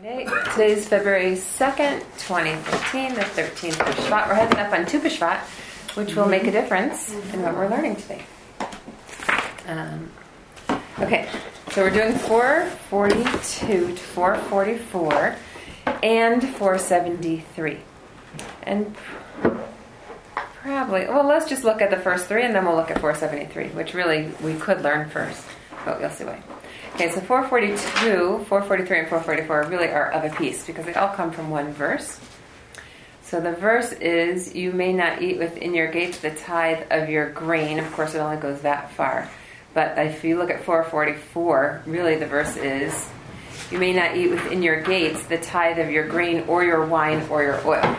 Friday. Today's February 2nd, 2015, the 13th of Shvat. We're heading up on Tu B'Shvat, which will make a difference in what we're learning today. Okay, so we're doing 442 to 444 and 473. And probably, well, let's just look at the first three and then we'll look at 473, which really we could learn first, but you'll see why. Okay, so 442, 443, and 444 really are of a piece because they all come from one verse. So the verse is, you may not eat within your gates the tithe of your grain. Of course, it only goes that far. But if you look at 444, really the verse is, you may not eat within your gates the tithe of your grain or your wine or your oil.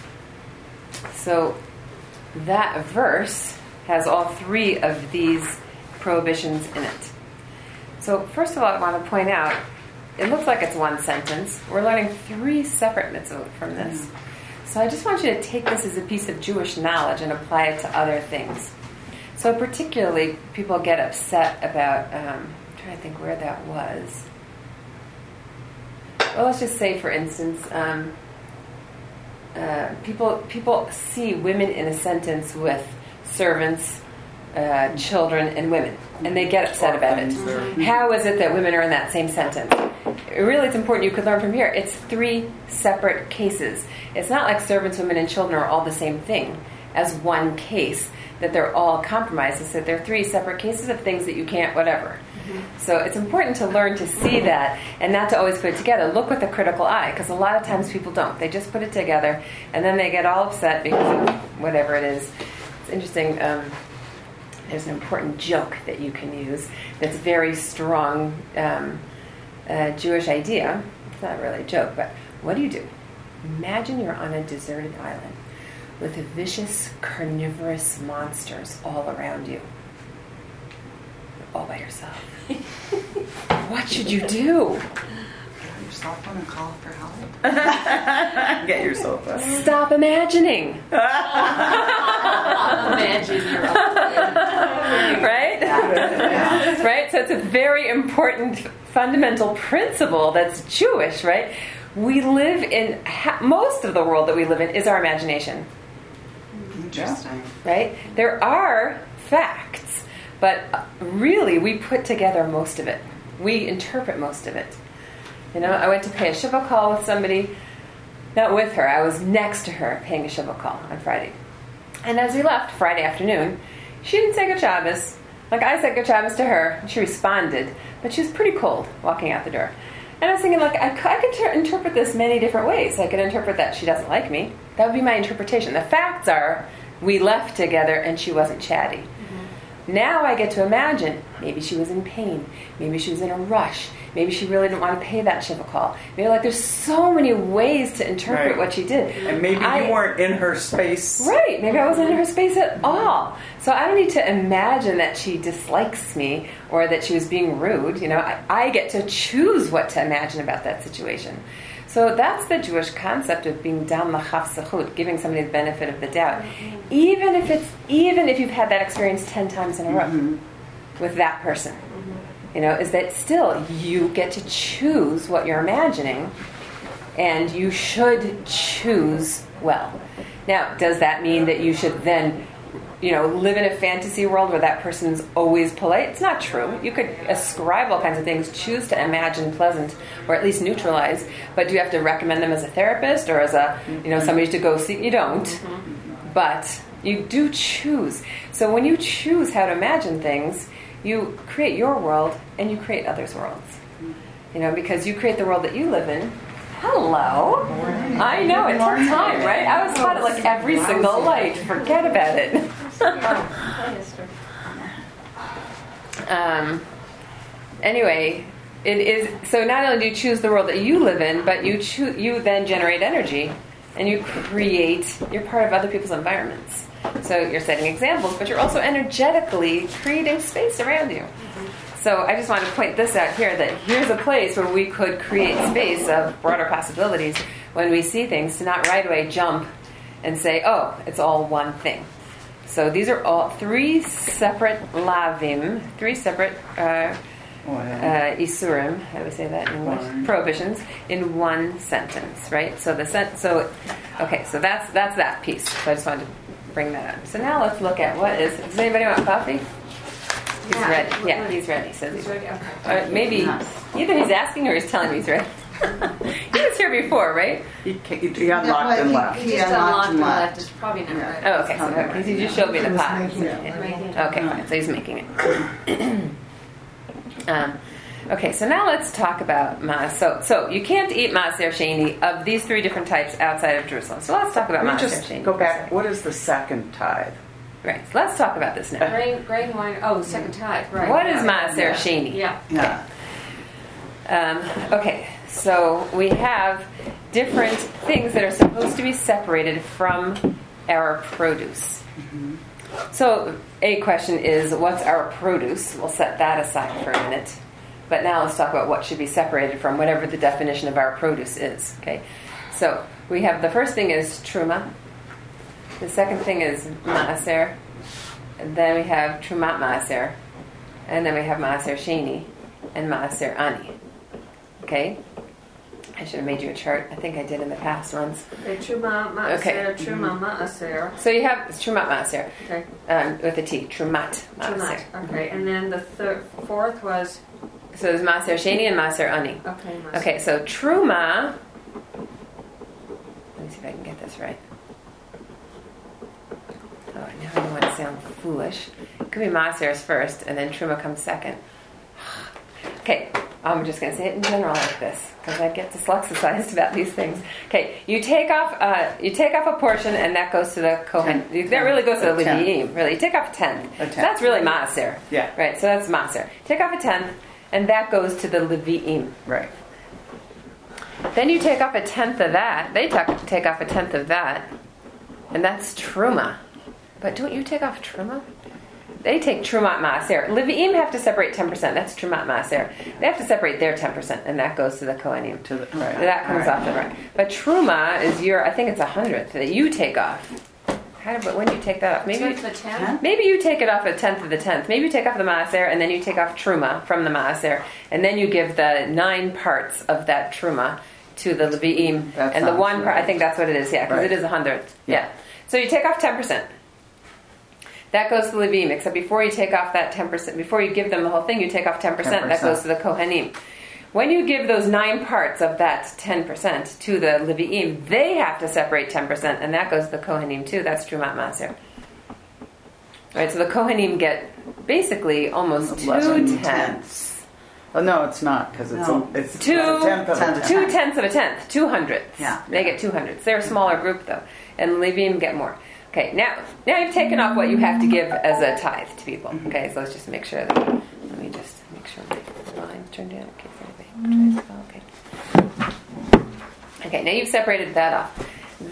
So that verse has all three of these prohibitions in it. So first of all, I want to point out, it looks like it's one sentence. We're learning three separate mitzvot from this. So I just want you to take this as a piece of Jewish knowledge and apply it to other things. So particularly, people get upset about, I'm trying to think where that was. Well, let's just say, for instance, people see women in a sentence with servants, children, and women, and they get upset about it. How is it that women are in that same sentence? Really, it's important. You could learn from here. It's three separate cases. It's not like servants, women, and children are all the same thing as one case, that they're all compromised. It's that they're three separate cases of things that you can't, whatever. So it's important to learn to see that and not to always put it together. Look with a critical eye, because a lot of times people don't. They just put it together, and then they get all upset because of whatever it is. It's interesting. There's an important joke that you can use that's very strong Jewish idea. It's not really a joke, but what do? Imagine you're on a deserted island with vicious carnivorous monsters all around you. You're all by yourself. What should you do? Get your cell phone and call for help. Get your cell phone. Stop imagining. Imagine your own. Right? Yeah. Right? So it's a very important fundamental principle that's Jewish, right? We live in, most of the world that we live in is our imagination. Interesting. Right? There are facts, but really we put together most of it. We interpret most of it. You know, I went to pay a Shiva call with somebody, not with her, I was next to her paying a Shiva call on Friday. And as we left Friday afternoon, she didn't say Good Shabbos. Like I said Good Shabbos to her, and she responded, but she was pretty cold walking out the door. And I was thinking, like, I could interpret this many different ways. I could interpret that she doesn't like me. That would be my interpretation. The facts are, we left together and she wasn't chatty. Mm-hmm. Now I get to imagine, maybe she was in pain. Maybe she was in a rush. Maybe she really didn't want to pay that Shiva call. Maybe, like, there's so many ways to interpret what she did. And maybe you weren't in her space. Right. Maybe I wasn't in her space at all. So I don't need to imagine that she dislikes me or that she was being rude. You know, I get to choose what to imagine about that situation. So that's the Jewish concept of being dam lachaf zechut, giving somebody the benefit of the doubt. Even if you've had that experience 10 times in a row with that person. You know, is that still you get to choose what you're imagining, and you should choose well. Now, does that mean that you should then, you know, live in a fantasy world where that person's always polite? It's not true. You could ascribe all kinds of things, choose to imagine pleasant, or at least neutralize, but do you have to recommend them as a therapist or as a, you know, somebody to go see? You don't. But you do choose. So when you choose how to imagine things, you create your world and you create others' worlds. You know, because you create the world that you live in. Hello. I know, it took time, right? I was taught it like every single light. Forget about it. Anyway, it is so not only do you choose the world that you live in, but you then generate energy and you you're part of other people's environments. So you're setting examples, but you're also energetically creating space around you. So I just want to point this out here, that here's a place where we could create space of broader possibilities when we see things, to not right away jump and say, oh, it's all one thing. So these are all three separate lavim, three separate isurim, how do we say that in English? One. Prohibitions in one sentence, right? So okay, so that's that piece. So I just wanted to bring that up. So now let's look at what is. Does anybody want coffee? He's ready. Yeah, he's ready. So He's ready. Okay. maybe either he's asking or he's telling me he's ready. He was here before, right? He unlocked and left. He just unlocked and left. It's probably not ready. Oh, okay. So because he just showed me the pot. Making it. Okay, fine. So he's making it. Okay, so now let's talk about Maas. So you can't eat Maaser Sheni of these three different types outside of Jerusalem. So let's talk about Let me Maaser just Sheni. go back. What is the second tithe? Right. So let's talk about this now. Grain, wine. Oh, second tithe. Right. What is yeah. Maaser Sheni? Yeah. Okay, so we have different things that are supposed to be separated from our produce. Mm-hmm. So a question is, what's our produce? We'll set that aside for a minute. But now let's talk about what should be separated from whatever the definition of our produce is. Okay, so we have the first thing is truma. The second thing is maaser. And then we have trumat maaser. And then we have maaser sheni and maaser ani. Okay? I should have made you a chart. I think I did in the past ones. Okay, truma maaser, Okay. truma maaser. So you have trumat maaser. Okay. With a T. Trumat maaser. Trumat. Okay, and then the fourth was. So there's maaser sheni and maaser ani. Okay. Maaser. Okay, so truma. Let me see if I can get this right. Oh, now I don't want to sound foolish. It could be maaser is first, and then truma comes second. Okay, I'm just going to say it in general like this because I get dyslexicized about these things. Okay, you take off a portion, and that goes to the kohen. That really goes to the Leviim. Really, you take off a tenth. So that's really maaser. Yeah. Right. So that's maaser. Take off a tenth, and that goes to the Leviim. Right. Then you take off a tenth of that. They take off a tenth of that, and that's truma. But don't you take off truma? They take trumat maaser. Leviim have to separate 10%. That's trumat maaser. They have to separate their 10%, and that goes to the kohanim. Right. That comes off the right. But truma is I think it's 100th that you take off. But when do you take that off? Maybe you take it off a tenth of the tenth. Maybe you take off the maaser, and then you take off truma from the maaser, and then you give the 9 parts of that truma to the Leviim, and the 1 part. I think that's what it is. Yeah, because it is 100th. Yeah. So you take off 10%. That goes to the Leviim, except before you take off that 10%, before you give them the whole thing, you take off 10%. That goes to the Kohanim. When you give those 9 parts of that 10% to the Leviim, they have to separate 10%, and that goes to the Kohanim too. That's Trumat Maaser. Right, so the Kohanim get basically almost 2/10. Oh, no, it's not, because it's a tenth of a tenth. 2/10 of a tenth, 200ths. Yeah. They get 200ths. They're a smaller group, though, and Leviim get more. Okay, now you've taken off what you have to give as a tithe to people. Okay, so let's just make sure that. Let me just make sure my line's turned down in case anybody tries to. Okay. Okay, now you've separated that off.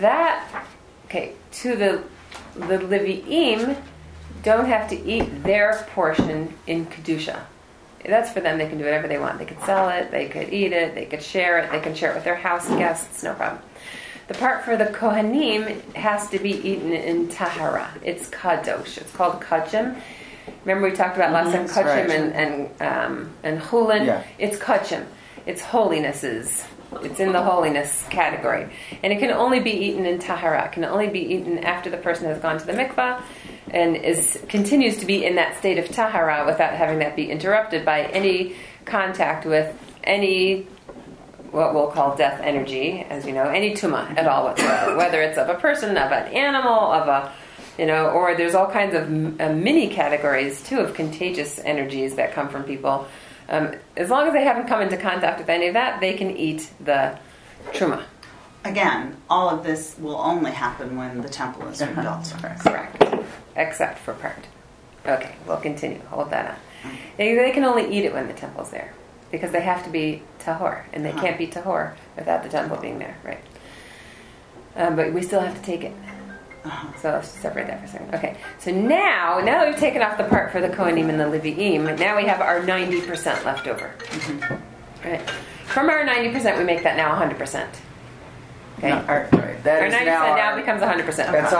To the Leviim don't have to eat their portion in kedusha. That's for them. They can do whatever they want. They could sell it. They could eat it. They could share it. They can share it with their house guests. No problem. The part for the Kohanim has to be eaten in Tahara. It's Kadosh. It's called Kachim. Remember we talked about last time Kachim and Chulin? Yeah. It's Kachim. It's holinesses. It's in the holiness category. And it can only be eaten in Tahara. It can only be eaten after the person has gone to the mikvah and continues to be in that state of Tahara without having that be interrupted by any contact with any what we'll call death energy, as you know, any tuma at all whatsoever, whether it's of a person, of an animal, or there's all kinds of mini categories too of contagious energies that come from people. As long as they haven't come into contact with any of that, they can eat the truma. Again, all of this will only happen when the temple is rebuilt. Correct. Except for part. Okay, we'll continue. Hold that on. They can only eat it when the temple's there, because they have to be tahor, and they can't be tahor without the temple being there, right? But we still have to take it. So let's separate that for a second. Okay, so now that we've taken off the part for the Kohanim and the Leviim, now we have our 90% left over. Right? From our 90%, we make that now 100%. Okay. Our 90% now becomes 100%. That's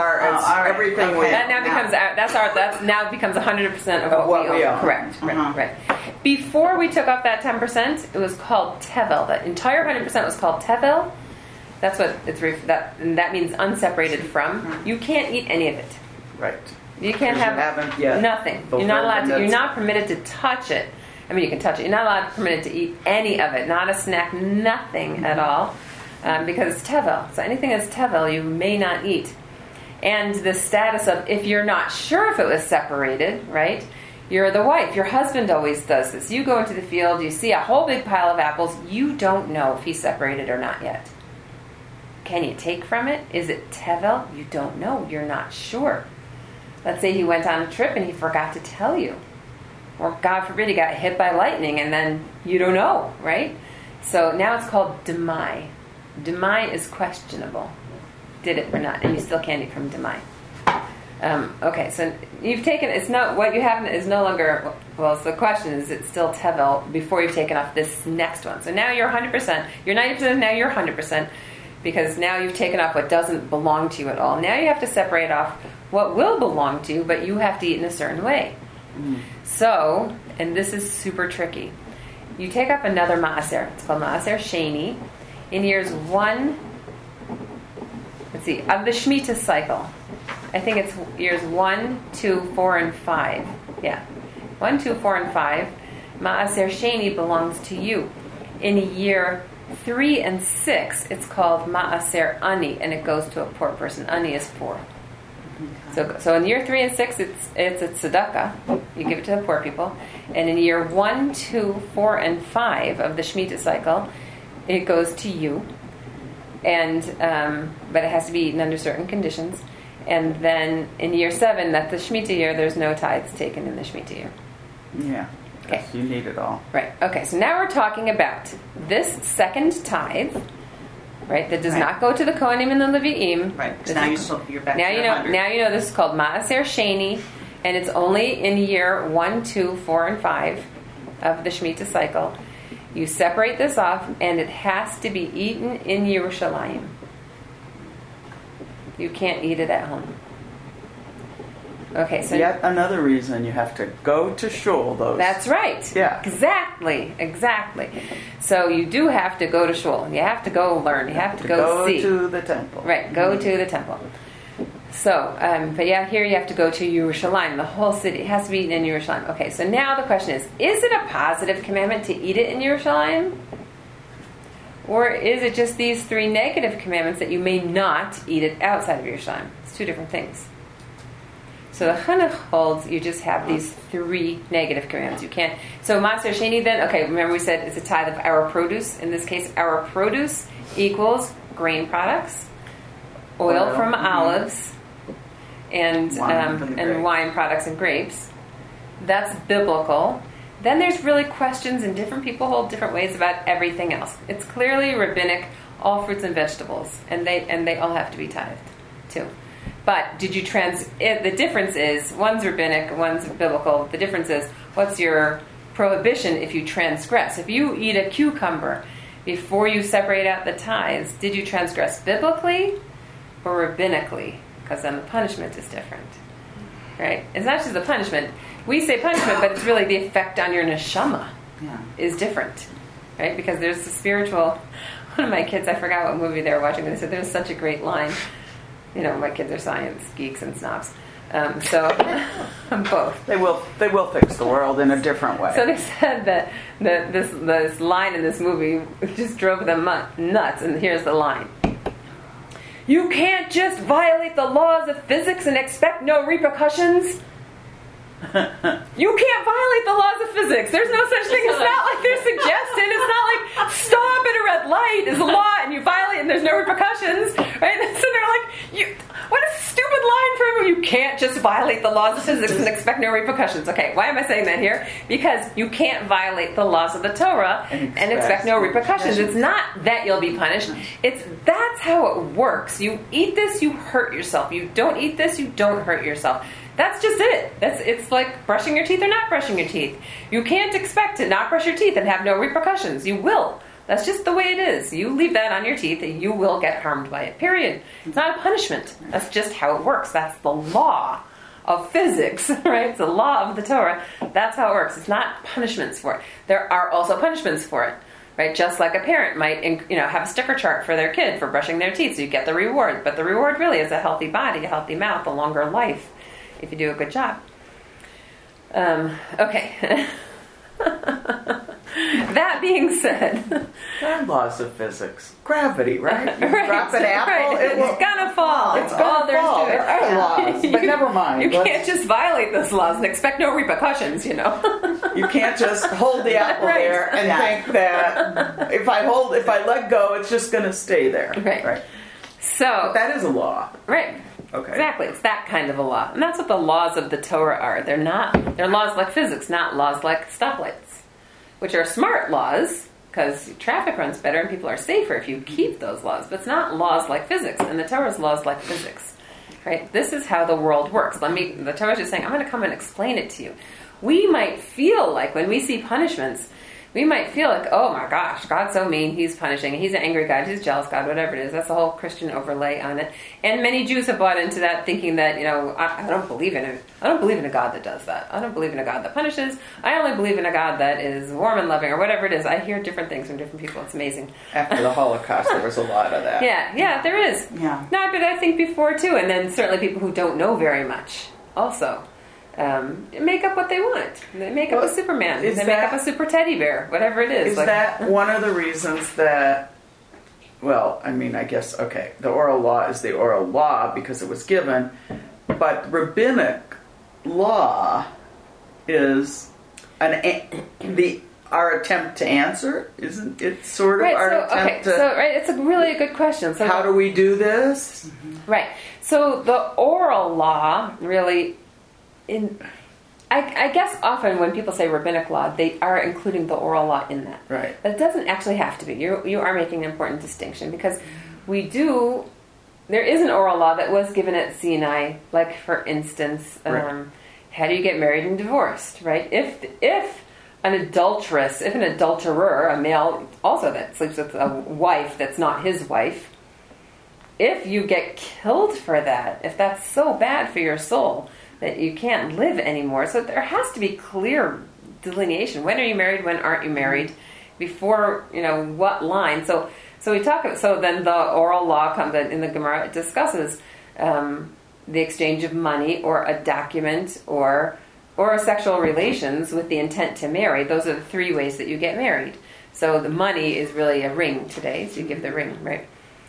everything we. That now becomes 100% of what we own. Correct. Right. Before we took off that 10%, it was called tevel. That entire 100% was called tevel. That's what that means unseparated from. You can't eat any of it. Right. You can't have nothing. You're not allowed to. You're not permitted to touch it. I mean, you can touch it. You're not allowed permitted to eat any of it. Not a snack. Nothing at all, because it's tevel. So anything that's tevel, you may not eat. And the status of if you're not sure if it was separated, right? You're the wife. Your husband always does this. You go into the field. You see a whole big pile of apples. You don't know if he's separated or not yet. Can you take from it? Is it tevel? You don't know. You're not sure. Let's say he went on a trip and he forgot to tell you. Or God forbid he got hit by lightning and then you don't know, right? So now it's called demai. Demai is questionable. Did it or not? And you still can't eat from demai. Okay, so you've taken, it's not, what you have is no longer, well, so the question is it still tevel before you've taken off this next one. So now you're 100%, you're 90%, now you're 100%. Because now you've taken off what doesn't belong to you at all. Now you have to separate off what will belong to you, but you have to eat in a certain way. So, and this is super tricky. You take up another maaser. It's called maaser sheni. In years 1, let's see, of the Shemitah cycle. I think it's years 1, 2, 4, and 5. Yeah. 1, 2, 4, and 5. Maaser sheni belongs to you. In year 3 and 6, it's called Ma'aser Ani, and it goes to a poor person. Ani is poor. So in year 3 and 6, it's a tzedakah. You give it to the poor people. And in year 1, 2, 4, and 5 of the Shemitah cycle, it goes to you. And but it has to be eaten under certain conditions. And then in year 7, that's the Shemitah year, there's no tithes taken in the Shemitah year. Yeah. Okay. You need it all. Right. Okay. So now we're talking about this second tithe, right? That does not go to the Kohanim and the Levi'im. Right. Now you're back. Now to you know. 100. Now you know this is called Ma'aser Sheni, and it's only in year 1, 2, 4, and 5 of the Shemitah cycle. You separate this off, and it has to be eaten in Yerushalayim. You can't eat it at home. Okay, so yet another reason you have to go to shul. That's right. Yeah. Exactly. So you do have to go to shul. You have to go learn. You have to go see. Go to the temple. Right. Go to the temple. So, but yeah, here you have to go to Yerushalayim. The whole city has to be eaten in Yerushalayim. Okay. So now the question is it a positive commandment to eat it in Yerushalayim? Or is it just these 3 negative commandments that you may not eat it outside of Yerushalayim? It's 2 different things. So the Chinuch holds you just have these 3 negative commandments. You can't. So Maaser Sheni then, okay, remember we said it's a tithe of our produce. In this case, our produce equals grain products, oil from olives, and wine products and grapes. That's biblical. Then there's really questions, and different people hold different ways about everything else. It's clearly rabbinic, all fruits and vegetables, and they all have to be tithed too. But did you the difference is, one's rabbinic, one's biblical. The difference is, what's your prohibition if you transgress? If you eat a cucumber before you separate out the tithes, did you transgress biblically or rabbinically? Because then the punishment is different. Right? It's not just the punishment. We say punishment, but it's really the effect on your neshama is different. Right? Because there's the spiritual... One of my kids, I forgot what movie they were watching, but they said there's such a great line. You know, my kids are science geeks and snobs. So both. They will fix the world in a different way. So they said that this line in this movie just drove them nuts. And here's the line: you can't just violate the laws of physics and expect no repercussions. You can't violate the laws of physics. There's no such thing. It's not like they're suggesting. It's not like stop at a red light is a law and you violate and there's no repercussions, right? So they're like, what a stupid line for you can't just violate the laws of physics and expect no repercussions. Okay, why am I saying that here? Because you can't violate the laws of the Torah and expect no repercussions. It's not that you'll be punished. That's how it works. You eat this, you hurt yourself. You don't eat this, you don't hurt yourself. That's just it. It's like brushing your teeth or not brushing your teeth. You can't expect to not brush your teeth and have no repercussions. You will. That's just the way it is. You leave that on your teeth and you will get harmed by it. Period. It's not a punishment. That's just how it works. That's the law of physics, right? It's a law of the Torah. That's how it works. It's not punishments for it. There are also punishments for it, right? Just like a parent might, have a sticker chart for their kid for brushing their teeth, so you get the reward. But the reward really is a healthy body, a healthy mouth, a longer life, if you do a good job. Okay. That being said, There are laws of physics. Gravity, right? You right, drop an apple, right. it's gonna fall. It's That's all gonna there's fall. to it. There are laws, but never mind. You can't just violate those laws and expect no repercussions, You can't just hold the apple Right. there and think that if I let go, it's just going to stay there. Right. So But that is a law. right. Okay. Exactly. It's that kind of a law. And that's what the laws of the Torah are. They're laws like physics, not laws like stoplights, which are smart laws because traffic runs better and people are safer if you keep those laws. But it's not laws like physics, and the Torah's laws like physics. Right? This is how the world works. The Torah's just saying, I'm going to come and explain it to you. We might feel like when we see punishments, we might feel like, oh my gosh, God's so mean, he's punishing, he's an angry God, he's a jealous God, whatever it is. That's the whole Christian overlay on it. And many Jews have bought into that, thinking that, I don't believe in it. I don't believe in a God that does that. I don't believe in a God that punishes. I only believe in a God that is warm and loving, or whatever it is. I hear different things from different people. It's amazing. After the Holocaust, there was a lot of that. Yeah, there is. Yeah. No, but I think before too, and then certainly people who don't know very much also. Make up what they want. They make up a Superman. They make up a super teddy bear. Whatever it is. Is that one of the reasons that, I guess, okay, the oral law is the oral law because it was given, but rabbinic law is our attempt to answer? Isn't it sort of our attempt to... Right, it's a really good question. So how do we do this? Right. So the oral law really... I guess often when people say rabbinic law, they are including the oral law in that. Right. But it doesn't actually have to be. You are making an important distinction because there is an oral law that was given at Sinai, like for instance, how do you get married and divorced, right? If an adulterer, a male also that sleeps with a wife that's not his wife, if you get killed for that, if that's so bad for your soul that you can't live anymore. So there has to be clear delineation. When are you married? When aren't you married? Before, what line? So then the oral law comes in the Gemara. It discusses the exchange of money or a document or sexual relations with the intent to marry. Those are the three ways that you get married. So the money is really a ring today. So you give the ring, right?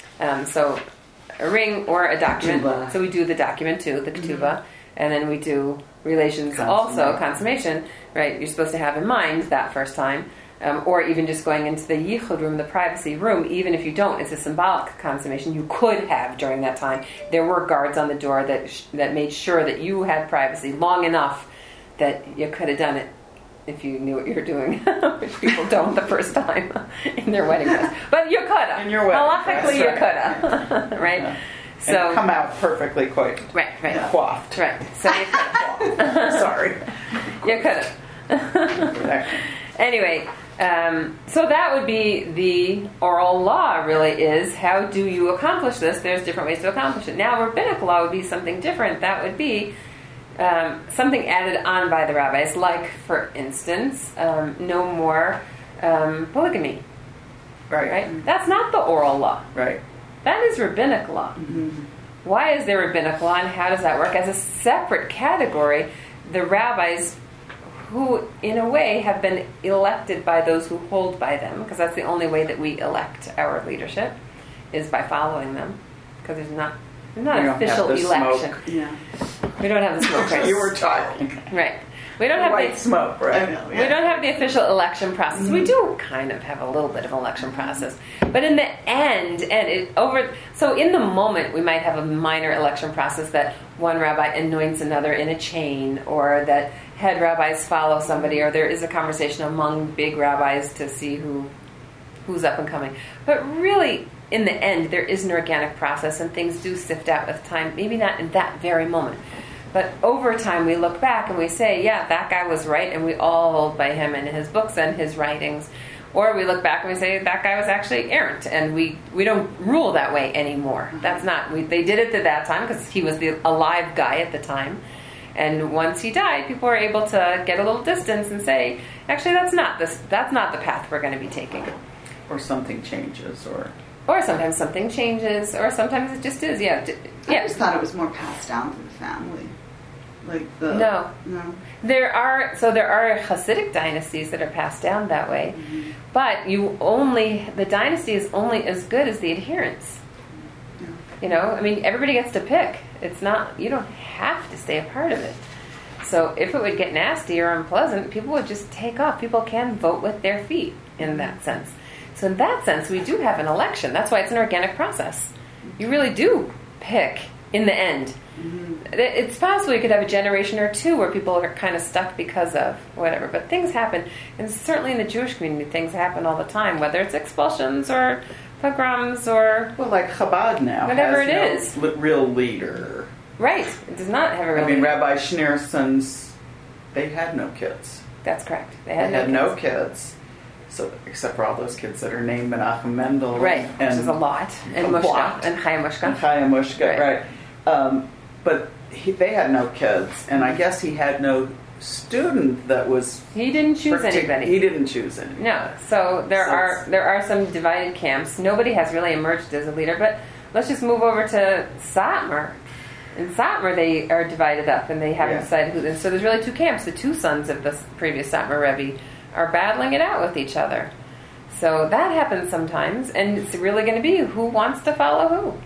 So a ring or a document. Ketubah. So we do the document too, the ketubah. And then we do relations consummation, right? You're supposed to have in mind that first time. Or even just going into the yichud room, the privacy room, even if you don't, it's a symbolic consummation. You could have during that time. There were guards on the door that made sure that you had privacy long enough that you could have done it if you knew what you were doing, which people don't the first time in their wedding dress. But you could have. In your wedding dress, Halachically, you right. could have, right? Yeah. So And come out perfectly coiffed. right, Coiffed. right. So you could have. Sorry. You could have. Anyway, so that would be the oral law, really, is how do you accomplish this? There's different ways to accomplish it. Now, rabbinic law would be something different. That would be something added on by the rabbis, like, for instance, no more polygamy. Right? That's not the oral law. Right. That is rabbinic law. Mm-hmm. Why is there rabbinic law, and how does that work? As a separate category, the rabbis who, in a way, have been elected by those who hold by them, because that's the only way that we elect our leadership, is by following them, because there's not an official election. Yeah. We don't have the smoke, right? You were talking. Right. We don't have White smoke, right? We don't have the official election process. We do kind of have a little bit of an election process, but in the end, so in the moment, we might have a minor election process that one rabbi anoints another in a chain, or that head rabbis follow somebody, or there is a conversation among big rabbis to see who's up and coming. But really, in the end, there is an organic process, and things do sift out with time. Maybe not in that very moment. But over time, we look back and we say, yeah, that guy was right, and we all hold by him and his books and his writings. Or we look back and we say, that guy was actually errant, and we don't rule that way anymore. That's not, they did it at that time because he was the alive guy at the time. And once he died, people were able to get a little distance and say, actually, that's not the path we're going to be taking. Or something changes, or sometimes something changes, or sometimes it just is. Yeah. I just thought it was more passed down through the family. Like the No. no. There are Hasidic dynasties that are passed down that way, but the dynasty is only as good as the adherents. Yeah. You know, I mean, everybody gets to pick. It's not, you don't have to stay a part of it. So if it would get nasty or unpleasant, people would just take off. People can vote with their feet in that sense. So in that sense, we do have an election. That's why it's an organic process. You really do pick in the end. It's possible you could have a generation or two where people are kind of stuck because of whatever, but things happen, and certainly in the Jewish community, things happen all the time, whether it's expulsions or pogroms or well, like Chabad now whatever has it no is. Real leader. Right, it does not have a real. I mean, Rabbi Schneerson's, they had no kids. That's correct. They had no kids. So, except for all those kids that are named Menachem Mendel, right, which is a lot, and Mushka, and Chaya Mushka, and Chaya Mushka, right? But they had no kids, and I guess he had no student that was. He didn't choose anybody. He didn't choose anybody. No, so there are some divided camps. Nobody has really emerged as a leader, but let's just move over to Satmar. In Satmar, they are divided up, and they haven't decided who. And so there's really two camps. The two sons of the previous Satmar Rebbe are battling it out with each other. So that happens sometimes, and it's really going to be who wants to follow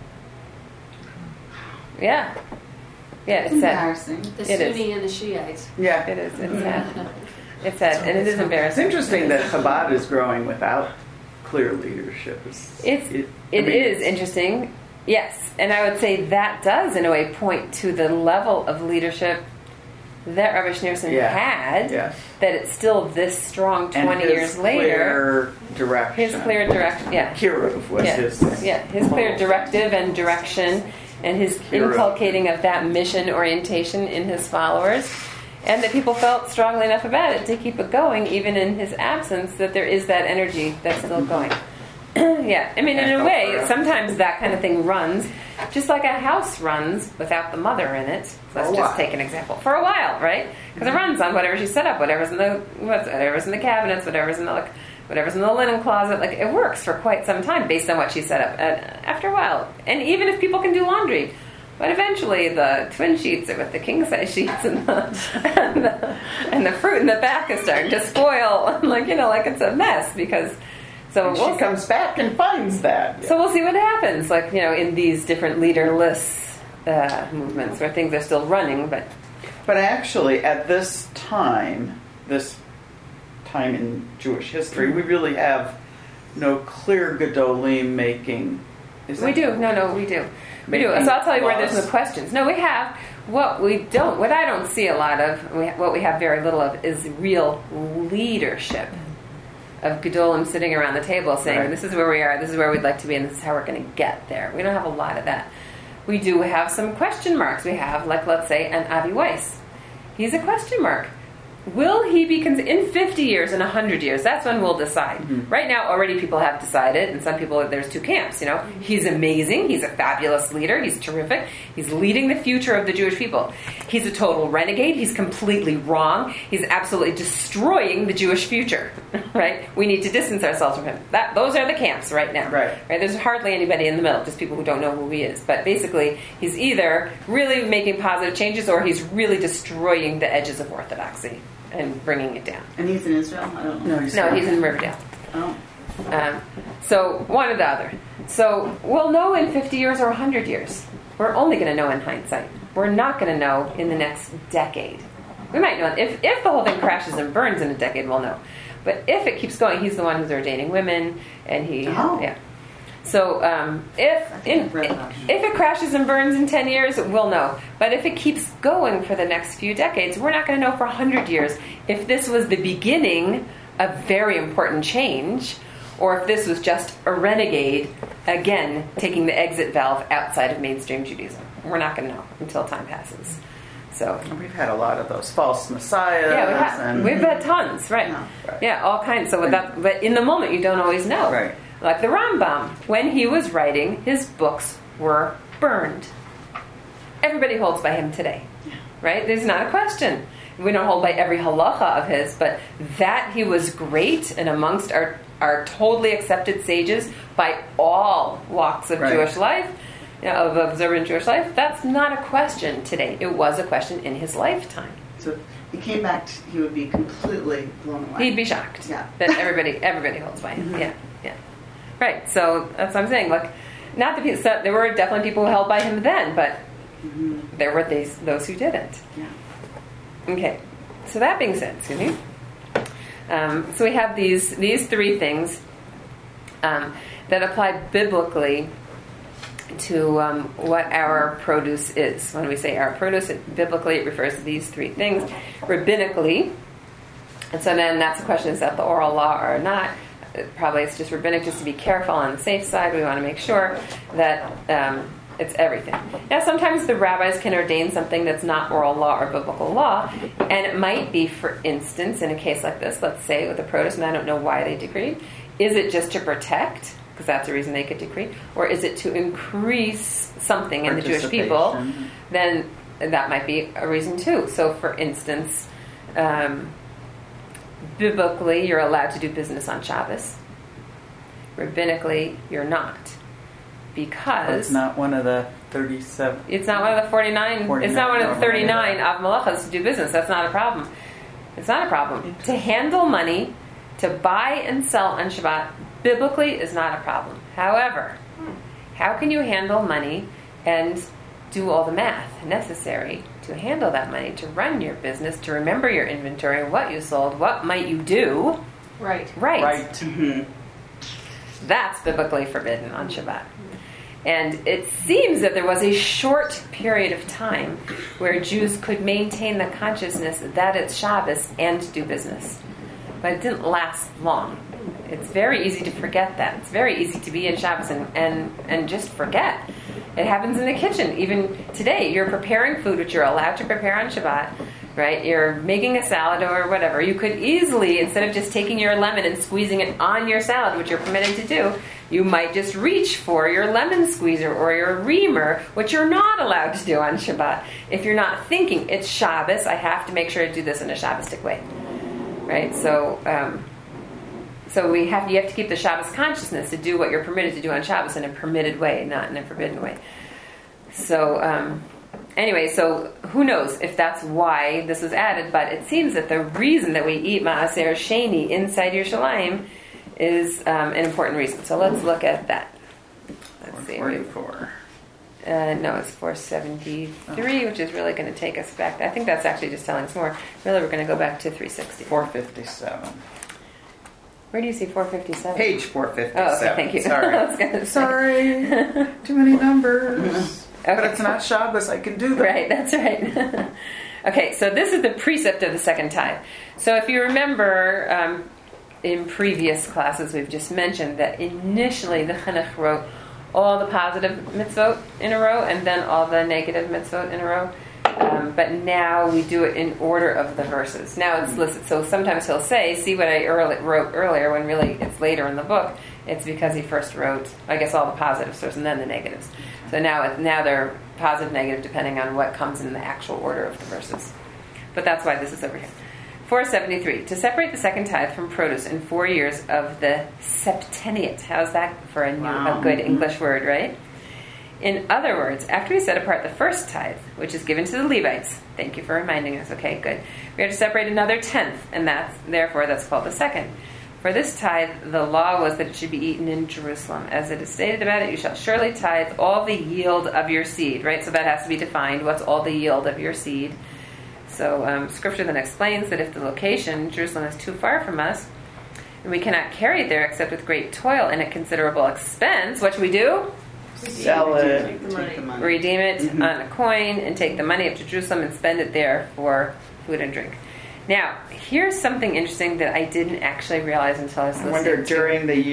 who. Yeah. Yeah, It's it's sad. embarrassing. The It is. Sunni and the Shiites. Yeah, It is. It's sad. It's sad, and it is It's embarrassing. interesting that Chabad is growing without clear leadership. It is interesting, yes. And I would say that does, in a way, point to the level of leadership that Rabbi Schneerson had, that it's still this strong 20 years later. His clear direction, yeah. Kiruv was his. Yeah, his clear directive and direction, and his inculcating of that mission orientation in his followers. And that people felt strongly enough about it to keep it going, even in his absence, that there is that energy that's still going. Yeah, I mean, in a way, sometimes that kind of thing runs, just like a house runs without the mother in it. Let's just take an example. For a while, right? Because it runs on whatever she set up, whatever's in the cabinets, whatever's in the linen closet. Like, it works for quite some time based on what she set up. After a while, and even if people can do laundry. But eventually, the twin sheets with the king size sheets and the fruit in the back is starting to spoil. Like it's a mess because. So she comes back and finds that. So we'll see what happens. Like in these different leaderless movements where things are still running, but actually at this time in Jewish history, we really have no clear Gedolim making. We do. No, we do. We do. So I'll tell you where there's no questions. No, we have. What I don't see a lot of, what we have very little of, is real leadership of Gedolim sitting around the table saying, this is where we are, this is where we'd like to be, and this is how we're going to get there. We don't have a lot of that. We do have some question marks. We have, like, let's say, an Avi Weiss. He's a question mark. Will he be in 50 years and 100 years? That's when we'll decide. Mm-hmm. Right now, already people have decided, and some people, there's two camps, He's amazing. He's a fabulous leader. He's terrific. He's leading the future of the Jewish people. He's a total renegade. He's completely wrong. He's absolutely destroying the Jewish future, right? We need to distance ourselves from him. Those are the camps right now. Right. There's hardly anybody in the middle, just people who don't know who he is. But basically, he's either really making positive changes or he's really destroying the edges of orthodoxy and bringing it down. And he's in Israel? I don't know. No, he's in Riverdale. Oh. So one or the other. So we'll know in 50 years or 100 years. We're only going to know in hindsight. We're not going to know in the next decade. We might know. If the whole thing crashes and burns in a decade, we'll know. But if it keeps going, he's the one who's ordaining women, and yeah. So if it crashes and burns in 10 years, we'll know. But if it keeps going for the next few decades, we're not going to know for 100 years if this was the beginning of very important change, or if this was just a renegade, again, taking the exit valve outside of mainstream Judaism. We're not going to know until time passes. So we've had a lot of those false messiahs. Yeah, we've had tons, right? No, right. Yeah, all kinds. So but in the moment, you don't always know. Right. Like the Rambam, when he was writing, his books were burned. Everybody holds by him today, right? There's not a question. We don't hold by every halacha of his, but that he was great and amongst our totally accepted sages by all walks of Right. Jewish life, of observant Jewish life, that's not a question today. It was a question in his lifetime. So if he came back, he would be completely blown away. He'd be shocked Yeah. that everybody holds by him. Yeah, yeah. Right, so that's what I'm saying. Look, not the people, so there were definitely people who held by him then, but there were those who didn't. Yeah. Okay, so that being said, excuse me. So we have these three things that apply biblically to what our produce is. When we say our produce, biblically it refers to these three things. Rabbinically, and so then that's the question, is that the oral law or not? Probably it's just rabbinic, just to be careful on the safe side. We want to make sure that it's everything. Now, sometimes the rabbis can ordain something that's not oral law or biblical law, and it might be, for instance, in a case like this, let's say with the produce, and I don't know why they decreed, is it just to protect, because that's the reason they could decree, or is it to increase something in the Jewish people? Participation. Then that might be a reason too. So, for instance, biblically, you're allowed to do business on Shabbos. Rabbinically, you're not. Because It's not one of the 37. it's not one of the 49. It's not one of the 39 of malachas to do business. That's not a problem. It's not a problem. To handle money, to buy and sell on Shabbat, biblically is not a problem. However, how can you handle money and do all the math necessary to handle that money, to run your business, to remember your inventory, what you sold, what might you do? Right. Right. That's biblically forbidden on Shabbat. And it seems that there was a short period of time where Jews could maintain the consciousness that it's Shabbos and do business. But it didn't last long. It's very easy to forget that. It's very easy to be in Shabbos and just forget. It happens in the kitchen. Even today, you're preparing food, which you're allowed to prepare on Shabbat, right? You're making a salad or whatever. You could easily, instead of just taking your lemon and squeezing it on your salad, which you're permitted to do, you might just reach for your lemon squeezer or your reamer, which you're not allowed to do on Shabbat. If you're not thinking, it's Shabbos, I have to make sure to do this in a Shabbostic way, right? So you have to keep the Shabbos consciousness to do what you're permitted to do on Shabbos in a permitted way, not in a forbidden way. So anyway, so who knows if that's why this was added, but it seems that the reason that we eat Maaser Sheni inside Yerushalayim is an important reason. So let's look at that. Let's see. 44. No, it's 473, which is really going to take us back. I think that's actually just telling us more. Really, we're going to go back to 360. 457. Where do you see 457? Page 457. Oh, okay, thank you. Sorry. I was gonna say. Sorry. Too many numbers. Okay. But it's not Shabbos. I can do that. Right, that's right. Okay, so this is the precept of the second tithe. So if you remember, in previous classes we've just mentioned that initially the Chinuch wrote all the positive mitzvot in a row and then all the negative mitzvot in a row. But now we do it in order of the verses. Now it's listed. So sometimes he'll say, see what I wrote earlier, when really it's later in the book. It's because he first wrote, I guess, all the positives first and then the negatives. So now they're positive, negative, depending on what comes in the actual order of the verses. But that's why this is over here. 473. To separate the second tithe from produce in 4 years of the septenniate. How's that for a good English word, right? In other words, after we set apart the first tithe, which is given to the Levites, thank you for reminding us, okay, good. We have to separate another tenth, and therefore that's called the second. For this tithe, the law was that it should be eaten in Jerusalem. As it is stated about it, you shall surely tithe all the yield of your seed, right? So that has to be defined. What's all the yield of your seed? So Scripture then explains that if the location, Jerusalem, is too far from us, and we cannot carry it there except with great toil and at considerable expense, what should we do? Sell it. Take the money. Redeem it on a coin and take the money up to Jerusalem and spend it there for food and drink. Now, here's something interesting that I didn't actually realize until I was listening. I wonder during that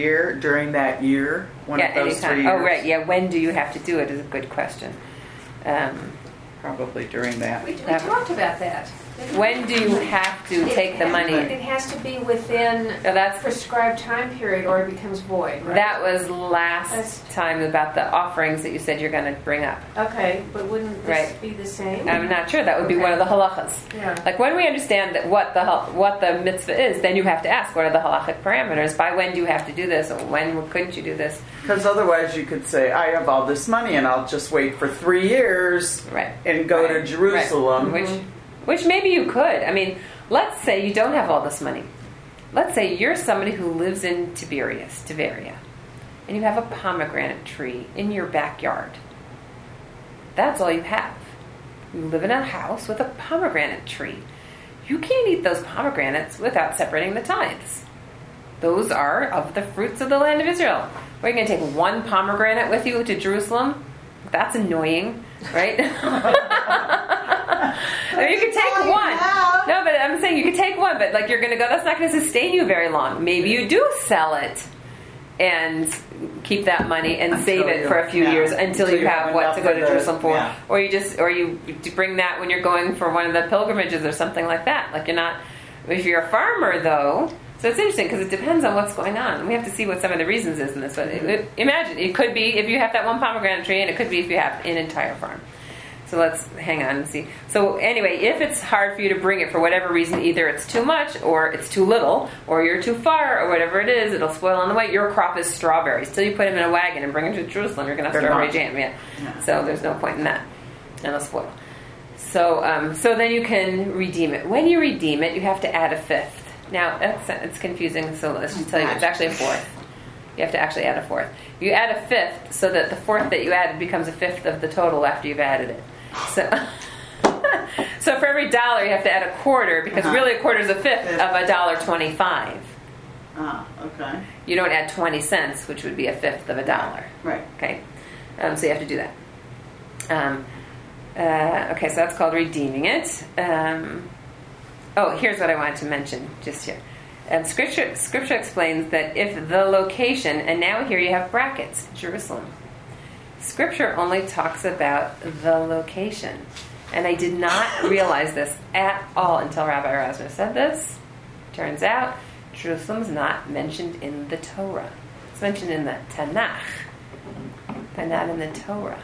year, one of those anytime. 3 years. Oh, right. Yeah, when do you have to do it is a good question. Probably during that. We talked about that. When do you have to take the money? It has to be within Oh, that's prescribed time period or it becomes void, right? that was last time about the offerings that you said you're going to bring up. Okay, but wouldn't this Right. be the same? I'm not sure. That would be one of the halachas. Yeah. Like when we understand that what the mitzvah is, then you have to ask what are the halachic parameters. By when do you have to do this, or when couldn't you do this? Because otherwise you could say, I have all this money and I'll just wait for 3 years Right. and go to Jerusalem. Right. Which maybe you could. I mean, let's say you don't have all this money. Let's say you're somebody who lives in Tiberia, and you have a pomegranate tree in your backyard. That's all you have. You live in a house with a pomegranate tree. You can't eat those pomegranates without separating the tithes. Those are of the fruits of the land of Israel. Are you going to take one pomegranate with you to Jerusalem? That's annoying, right? I mean, you could take one. No, but I'm saying you could take one, but like you're going to go, that's not going to sustain you very long. Maybe you do sell it and keep that money and save it for a few years until you have what to go to Jerusalem for. Yeah. Or you bring that when you're going for one of the pilgrimages or something like that. Like you're not, if you're a farmer though, so it's interesting because it depends on what's going on. We have to see what some of the reasons is in this. But imagine, it could be if you have that one pomegranate tree, and it could be if you have an entire farm. So let's hang on and see. So anyway, if it's hard for you to bring it for whatever reason, either it's too much or it's too little, or you're too far, or whatever it is, it'll spoil on the way. Your crop is strawberries. Till you put them in a wagon and bring them to Jerusalem, you're going to have strawberry jam. Yeah. So there's no point in that. And it'll spoil. So then you can redeem it. When you redeem it, you have to add a fifth. Now, it's confusing, so let's just tell you, it's actually a fourth. You have to actually add a fourth. You add a fifth so that the fourth that you added becomes a fifth of the total after you've added it. So for every dollar, you have to add a quarter, because really a quarter is a fifth of $1.25. Okay. You don't add 20 cents, which would be a fifth of $1. Right. Okay? So you have to do that. Okay, so that's called redeeming it. Here's what I wanted to mention just here. Scripture explains that if the location, and now here you have brackets, Jerusalem. Scripture only talks about the location. And I did not realize this at all until Rabbi Rosner said this. Turns out, Jerusalem's not mentioned in the Torah. It's mentioned in the Tanakh, but not in the Torah.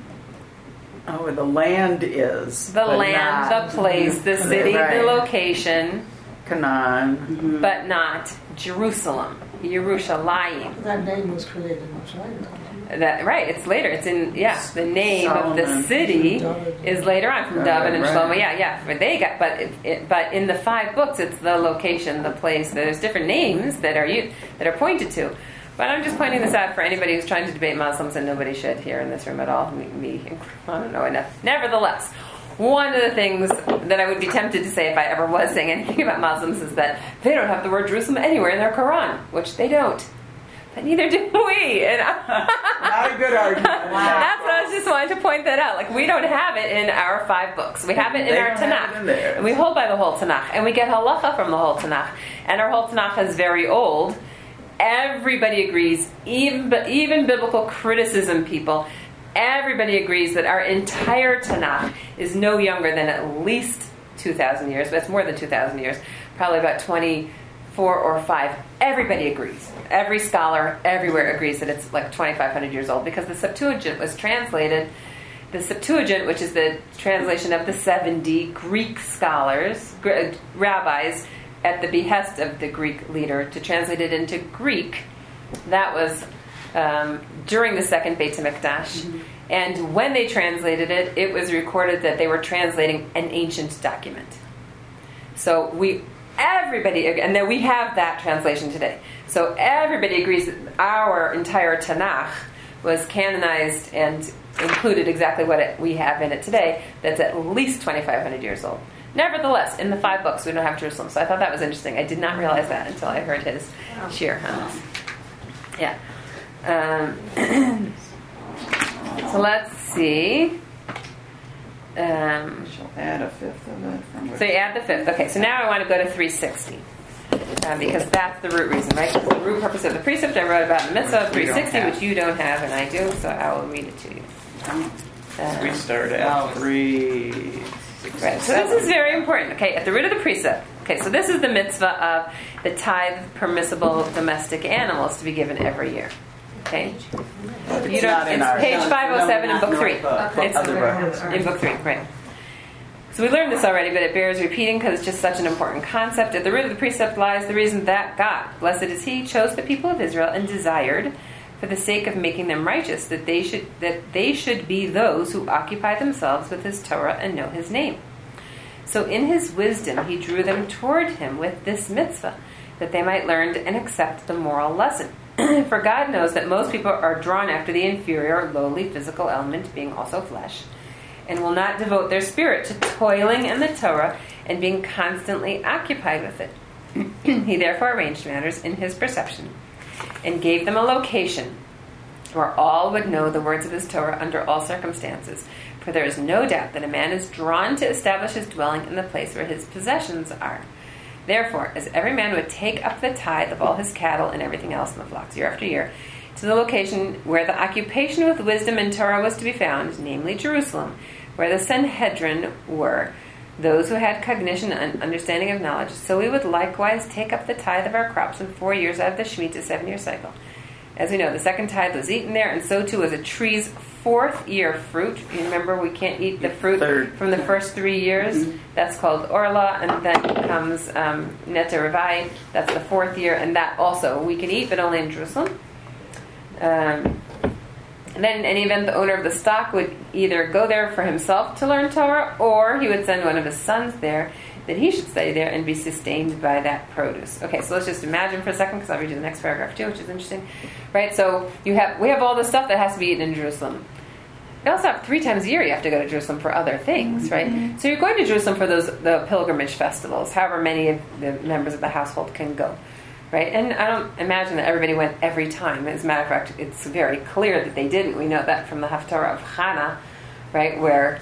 Oh, the land is. The land, the place, the city, the location. Canaan. But not Jerusalem. Yerushalayim. That name was created much later. It's later. It's in, the name of the city is later on from David and Shlomo. But in the 5 books, it's the location, the place. There's different names that are pointed to. But I'm just pointing this out for anybody who's trying to debate Muslims, and nobody should here in this room at all. Me, I don't know enough. Nevertheless, one of the things that I would be tempted to say if I ever was saying anything about Muslims is that they don't have the word Jerusalem anywhere in their Quran, which they don't. But neither do we. And Not a good argument. That's what I was just wanting to point that out. Like, we don't have it in our 5 books. We have it in our Tanakh. And we hold by the whole Tanakh. And we get halacha from the whole Tanakh. And our whole Tanakh is very old. Everybody agrees, even biblical criticism people, everybody agrees that our entire Tanakh is no younger than at least 2,000 years, but it's more than 2,000 years, probably about 24 or 5. Everybody agrees. Every scholar everywhere agrees that it's like 2,500 years old, because the Septuagint was translated. The Septuagint, which is the translation of the 70 Greek scholars, rabbis, at the behest of the Greek leader, to translate it into Greek. That was during the second Beit HaMikdash. Mm-hmm. And when they translated it, it was recorded that they were translating an ancient document. So everybody, and then we have that translation today. So everybody agrees that our entire Tanakh was canonized and included exactly what we have in it today, that's at least 2,500 years old. Nevertheless, in the 5 books, we don't have Jerusalem. So I thought that was interesting. I did not realize that until I heard his shir on this. Yeah. So let's see. Shall add a fifth of it. So you add the fifth. Okay, so now I want to go to 360. Because that's the root reason, right? The root purpose of the precept I wrote about in the mitzvah 360, which you don't have and I do, so I will read it to you. We start at 360. Right, so this is very important. Okay, at the root of the precept. Okay, so this is the mitzvah of the tithe permissible domestic animals to be given every year. Okay, It's not in our- it's page 507 in book 3. It's Other books. in book 3, right? So we learned this already, but it bears repeating because it's just such an important concept. At the root of the precept lies the reason that God, blessed is He, chose the people of Israel and desired, for the sake of making them righteous, that they should be those who occupy themselves with His Torah and know His name. So in His wisdom, He drew them toward Him with this mitzvah, that they might learn and accept the moral lesson. For God knows that most people are drawn after the inferior, lowly physical element, being also flesh, and will not devote their spirit to toiling in the Torah and being constantly occupied with it. He therefore arranged matters in His perception and gave them a location where all would know the words of His Torah under all circumstances. For there is no doubt that a man is drawn to establish his dwelling in the place where his possessions are. Therefore, as every man would take up the tithe of all his cattle and everything else in the flocks year after year, to the location where the occupation with wisdom and Torah was to be found, namely Jerusalem, where the Sanhedrin were, those who had cognition and understanding of knowledge, so we would likewise take up the tithe of our crops in 4 years out of the Shemitah 7-year cycle. As we know, the second tithe was eaten there, and so too was a tree's 4th year fruit. You remember, we can't eat the fruit from the first 3 years. Mm-hmm. That's called Orla, and then comes Neta Revai. That's the 4th year, and that also we can eat, but only in Jerusalem. And then in any event, the owner of the stock would either go there for himself to learn Torah, or he would send one of his sons there, that he should stay there and be sustained by that produce. Okay, so let's just imagine for a second, because I'll read you the next paragraph too, which is interesting. Right, so we have all this stuff that has to be eaten in Jerusalem. You also have 3 times a year you have to go to Jerusalem for other things, right? Mm-hmm. So you're going to Jerusalem for the pilgrimage festivals, however many of the members of the household can go. Right, and I don't imagine that everybody went every time. As a matter of fact, it's very clear that they didn't. We know that from the Haftarah of Hannah, right, where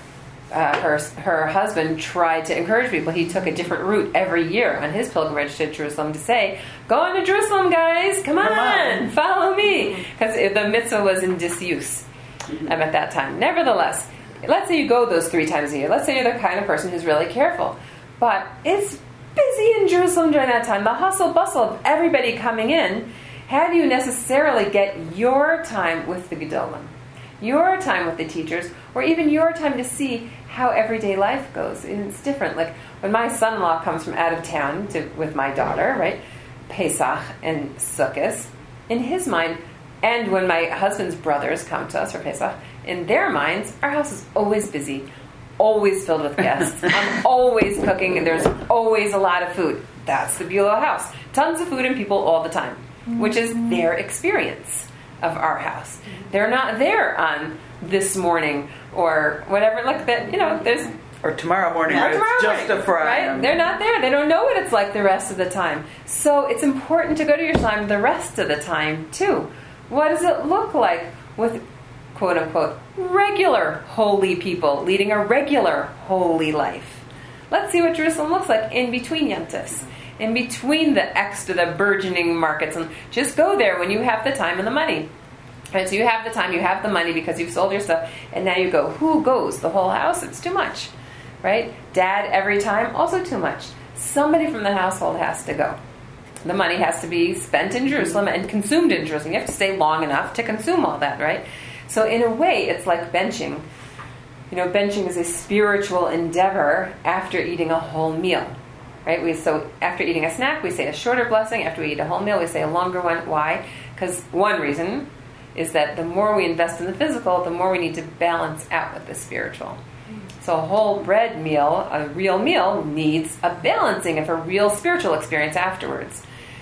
her husband tried to encourage people. He took a different route every year on his pilgrimage to Jerusalem to say, "Go on to Jerusalem, guys! Come on, follow me," because the mitzvah was in disuse at that time. Nevertheless, let's say you go those 3 times a year. Let's say you're the kind of person who's really careful, but it's busy in Jerusalem during that time. The hustle bustle of everybody coming in. How do you necessarily get your time with the Gedolim, your time with the teachers, or even your time to see how everyday life goes? And it's different. Like when my son-in-law comes from out of town with my daughter, right, Pesach and Sukkot, in his mind, and when my husband's brothers come to us for Pesach, in their minds, our house is always busy, always filled with guests. I'm always cooking, and there's always a lot of food. That's the Bulow house. Tons of food and people all the time, which is their experience of our house. They're not there on this morning or whatever, like that, there's... Or tomorrow morning, right? It's just a Friday. Right? They're not there. They don't know what it's like the rest of the time. So it's important to go to your Yerushalayim the rest of the time, too. What does it look like with, quote-unquote, regular holy people leading a regular holy life? Let's see what Jerusalem looks like in between Yom Tovs, in between the burgeoning markets. And just go there when you have the time and the money. Right, so you have the time, you have the money because you've sold your stuff, and now you go. Who goes? The whole house? It's too much. Right? Dad every time? Also too much. Somebody from the household has to go. The money has to be spent in Jerusalem and consumed in Jerusalem. You have to stay long enough to consume all that, right? So in a way, it's like benching. Benching is a spiritual endeavor after eating a whole meal. Right? So after eating a snack, we say a shorter blessing. After we eat a whole meal, we say a longer one. Why? Because one reason is that the more we invest in the physical, the more we need to balance out with the spiritual. So a whole bread meal, a real meal, needs a balancing of a real spiritual experience afterwards.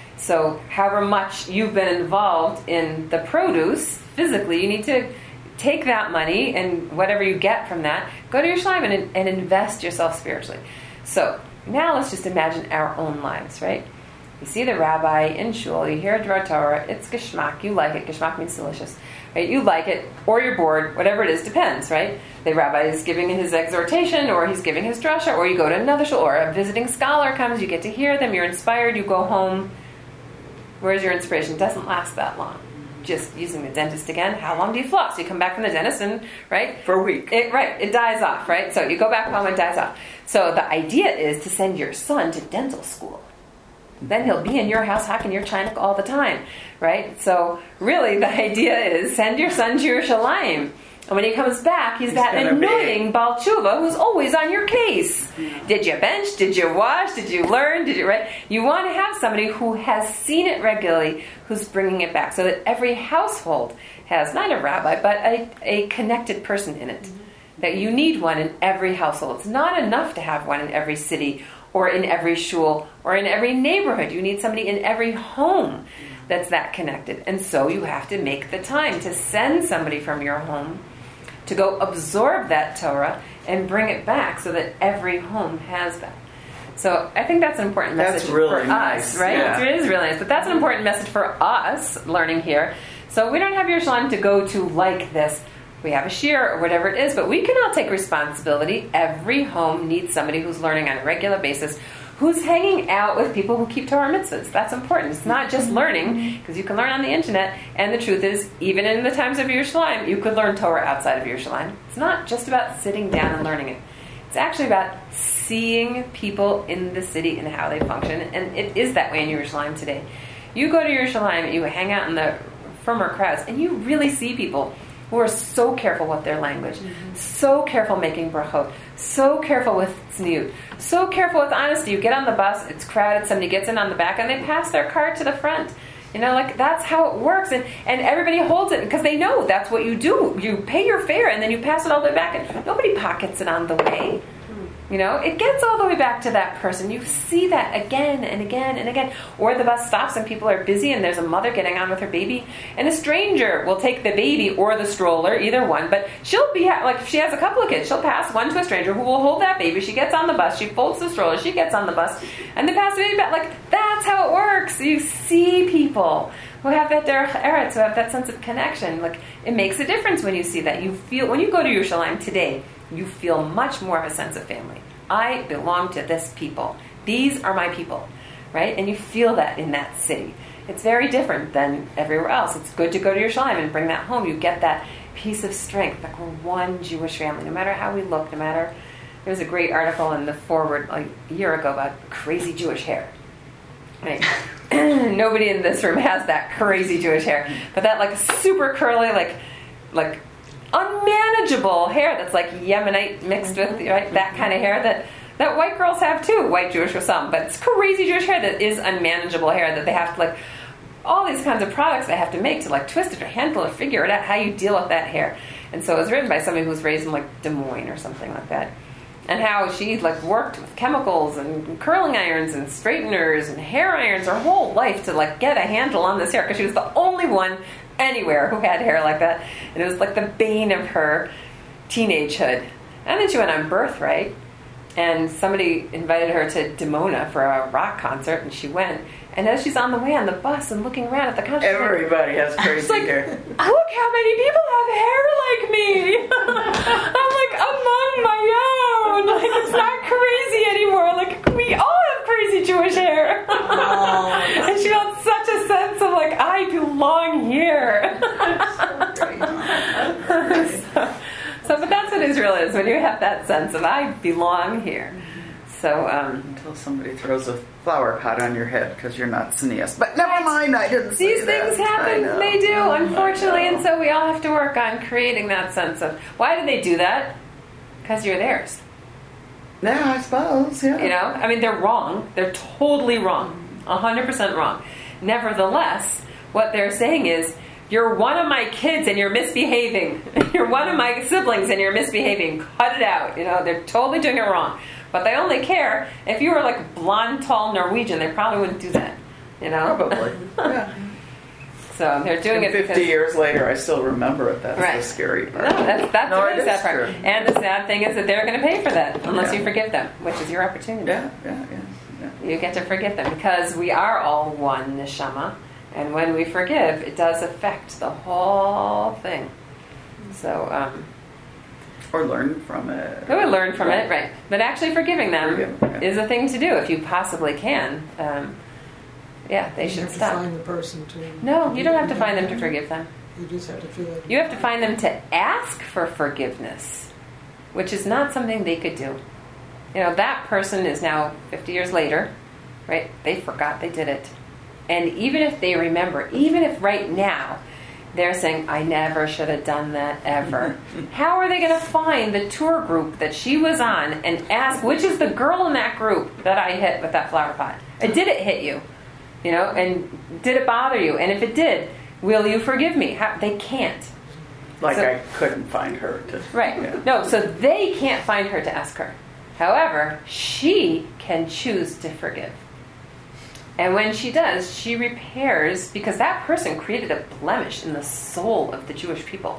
So however much you've been involved in the produce, physically, you need to take that money and whatever you get from that, go to your Yerushalayim and invest yourself spiritually. So now let's just imagine our own lives, right? You see the rabbi in shul, you hear a Dvar Torah, it's geschmack, you like it, geschmack means delicious, right? You like it, or you're bored, whatever it is, depends, right? The rabbi is giving his exhortation, or he's giving his drasha, or you go to another shul, or a visiting scholar comes, you get to hear them, you're inspired, you go home. Where's your inspiration? It doesn't last that long. just using the dentist again. How long do you floss? You come back from the dentist and, right? For a week. It dies off, right? So you go back home, it dies off. So the idea is to send your son to dental school. Then he'll be in your house hacking your chinuch all the time, right? So really the idea is send your son to Yerushalayim. And when he comes back, he's that annoying Baal Tshuva who's always on your case. Did you bench? Did you wash? Did you learn? Did you, right? You want to have somebody who has seen it regularly, who's bringing it back, so that every household has not a rabbi, but a connected person in it. That you need one in every household. It's not enough to have one in every city or in every shul or in every neighborhood. You need somebody in every home that's that connected. And so you have to make the time to send somebody from your home to go absorb that Torah and bring it back so that every home has that. So I think that's an important message really for nice. us, right? Yeah. It is really nice. But that's an important message for us learning here. So we don't have Yerushalayim to go to like this. We have a shir or whatever it is, but we can all take responsibility. Every home needs somebody who's learning on a regular basis, who's hanging out with people who keep Torah mitzvahs. That's important. It's not just learning, because you can learn on the internet, and the truth is, even in the times of Yerushalayim, you could learn Torah outside of Yerushalayim. It's not just about sitting down and learning it. It's actually about seeing people in the city and how they function, and it is that way in Yerushalayim today. You go to Yerushalayim, you hang out in the firmer crowds, and you really see people who are so careful with their language, so careful making brachot, so careful with tzniut, so careful with honesty. You get on the bus, it's crowded, somebody gets in on the back, and they pass their card to the front. You know, like, that's how it works. And everybody holds it because they know that's what you do. You pay your fare, and then you pass it all the way back, and nobody pockets it on the way. You know, it gets all the way back to that person. You see that again and again and again. Or the bus stops and people are busy and there's a mother getting on with her baby, and a stranger will take the baby or the stroller, either one, but she'll be, like, if she has a couple of kids, she'll pass one to a stranger who will hold that baby. She gets on the bus, she folds the stroller, she gets on the bus, and they pass the baby back. Like, that's how it works. You see people who have that derech eretz, who have that sense of connection. Like, it makes a difference when you see that. You feel, when you go to Yerushalayim today, you feel much more of a sense of family. I belong to this people. These are my people, right? And you feel that in that city. It's very different than everywhere else. It's good to go to Yerushalayim and bring that home. You get that piece of strength, like we're one Jewish family, no matter how we look, no matter... There was a great article in the Forward like a year ago about crazy Jewish hair. Right? Nobody in this room has that crazy Jewish hair, but that like super curly, like unmanageable hair that's like Yemenite mixed with, right, that kind of hair that white girls have too, white Jewish or some, but it's crazy Jewish hair that is unmanageable hair that they have to like, all these kinds of products they have to make to like twist it or handle it or figure it out how you deal with that hair. And so it was written by somebody who was raised in like Des Moines or something like that. And how she like worked with chemicals and curling irons and straighteners and hair irons her whole life to like get a handle on this hair, because she was the only one anywhere who had hair like that, and it was like the bane of her teenagehood. And then she went on Birthright, and somebody invited her to Dimona for a rock concert, and she went. And as she's on the way on the bus and looking around at the concert, everybody has crazy hair. Look how many people have hair like me. I'm like among my own. Like, it's not crazy anymore. Like, we all have crazy Jewish hair. And she felt such a sense of like, I belong here. But that's what Israel is, when you have that sense of I belong here. So until somebody throws a flower pot on your head because you're not tznius. But never mind, I didn't say these things happen. They do, unfortunately, and so we all have to work on creating that sense of, why do they do that? Because you're theirs. Yeah, I suppose, yeah. You know, I mean, they're wrong. They're totally wrong. 100% wrong. Nevertheless, what they're saying is, you're one of my kids and you're misbehaving. You're one of my siblings and you're misbehaving. Cut it out. You know, they're totally doing it wrong. But they only care. If you were like blonde, tall Norwegian, they probably wouldn't do that. You know? Probably. Yeah. So they're doing it 50 years later, I still remember it. That's right. the scary part. No, that's no, the sad part. True. And the sad thing is that they're going to pay for that unless you forgive them, which is your opportunity. Yeah. You get to forgive them because we are all one neshama. And when we forgive, it does affect the whole thing. So, or learn from it. Or learn from it, right. But actually forgiving them is a thing to do if you possibly can. Yeah, they You should have to stop. find the person to. No, you don't have to find them to forgive them. You just have to feel it. You have to find them to ask for forgiveness, which is not something they could do. You know, that person is now 50 years later, right? They forgot they did it. And even if they remember, even if right now they're saying, I never should have done that ever, how are they going to find the tour group that she was on and ask, which is the girl in that group that I hit with that flower pot? Did it hit you? You know, and did it bother you? And if it did, will you forgive me? They can't. Like So- I couldn't find her to. Right. Yeah. No, so they can't find her to ask her. However, she can choose to forgive. And when she does, she repairs, because that person created a blemish in the soul of the Jewish people.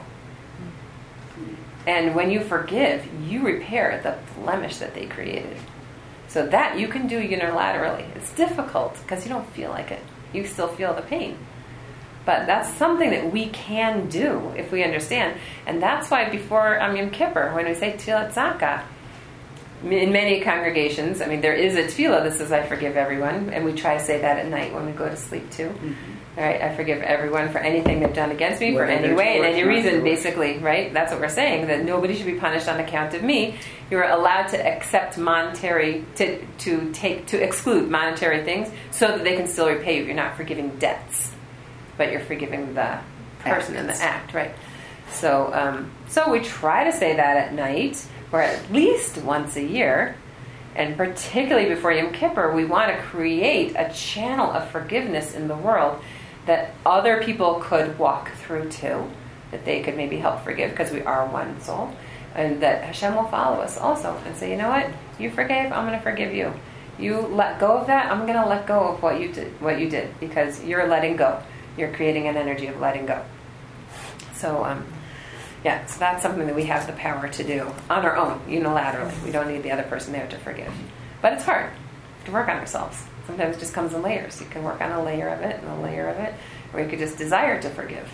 And when you forgive, you repair the blemish that they created. So that you can do unilaterally. It's difficult because you don't feel like it. You still feel the pain. But that's something that we can do if we understand. And that's why before Yom Kippur, when we say Tfilat Zakah, in many congregations, I mean, there is a tefillah that says, I forgive everyone. And we try to say that at night when we go to sleep too. All right, I forgive everyone for anything they've done against me, for Whether any they're way and Jewish, any not reason, Jewish. basically, right? That's what we're saying, that nobody should be punished on account of me. You're allowed to accept monetary, to exclude monetary things so that they can still repay you. You're not forgiving debts, but you're forgiving the person in the act, right? So, so we try to say that at night, or at least once a year. And particularly before Yom Kippur, we want to create a channel of forgiveness in the world that other people could walk through too, that they could maybe help forgive, because we are one soul, and that Hashem will follow us also and say, you know what, you forgave, I'm going to forgive you. You let go of that, I'm going to let go of what you did, because you're letting go. You're creating an energy of letting go. So, yeah, so that's something that we have the power to do on our own, unilaterally. We don't need the other person there to forgive. But it's hard to work on ourselves. Sometimes it just comes in layers. You can work on a layer of it and a layer of it, or you could just desire to forgive.